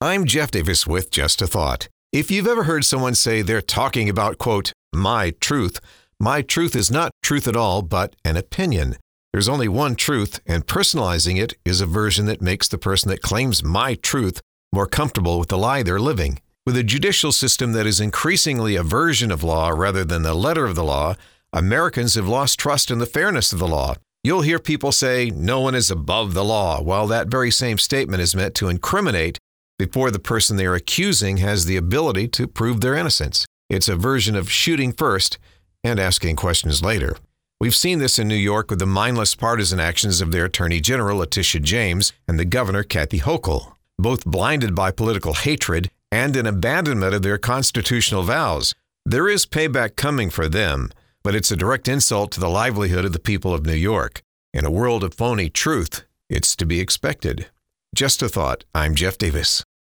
I'm Jeff Davis with Just a Thought. If you've ever heard someone say they're talking about, quote, my truth is not truth at all, but an opinion. There's only one truth, and personalizing it is a version that makes the person that claims my truth more comfortable with the lie they're living. With a judicial system that is increasingly a version of law rather than the letter of the law, Americans have lost trust in the fairness of the law. You'll hear people say no one is above the law, while that very same statement is meant to incriminate before the person they are accusing has the ability to prove their innocence. It's a version of shooting first and asking questions later. We've seen this in New York with the mindless partisan actions of their Attorney General, Letitia James, and the Governor, Kathy Hochul, both blinded by political hatred and an abandonment of their constitutional vows. There is payback coming for them, but it's a direct insult to the livelihood of the people of New York. In a world of phony truth, it's to be expected. Just a Thought. I'm Jeff Davis.